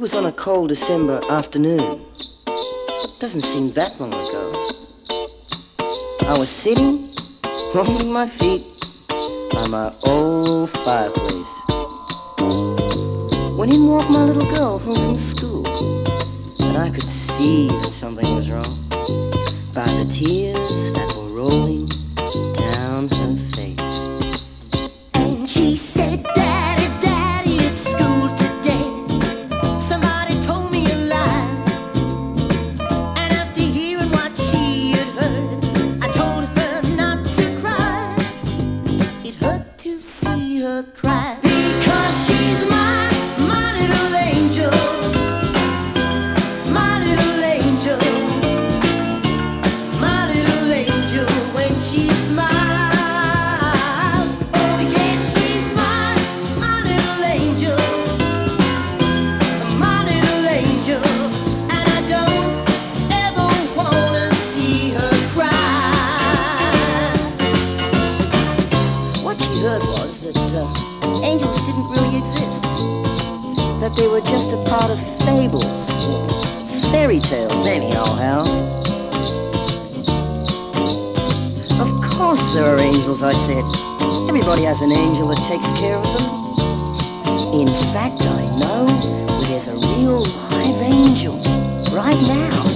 was on a cold December afternoon. Doesn't seem that long ago. I was sitting, warming my feet by my old fireplace, when in walked my little girl home from school. And I could see that something was wrong by the tears that were rolling down her face. And she said, "Daddy, Daddy, at school today, somebody told me a lie." And after hearing what she had heard, I told her not to cry. It hurt to see her cry, because she's my little angel, my little angel, my little angel. When she smiles, oh yes, she's my little angel, my little angel. And I don't ever wanna see her cry. What she heard was that angels didn't really exist, that they were just a part of fables, or fairy tales anyhow, Hal. Of course there are angels, I said. Everybody has an angel that takes care of them. In fact, I know there's a real live angel right now.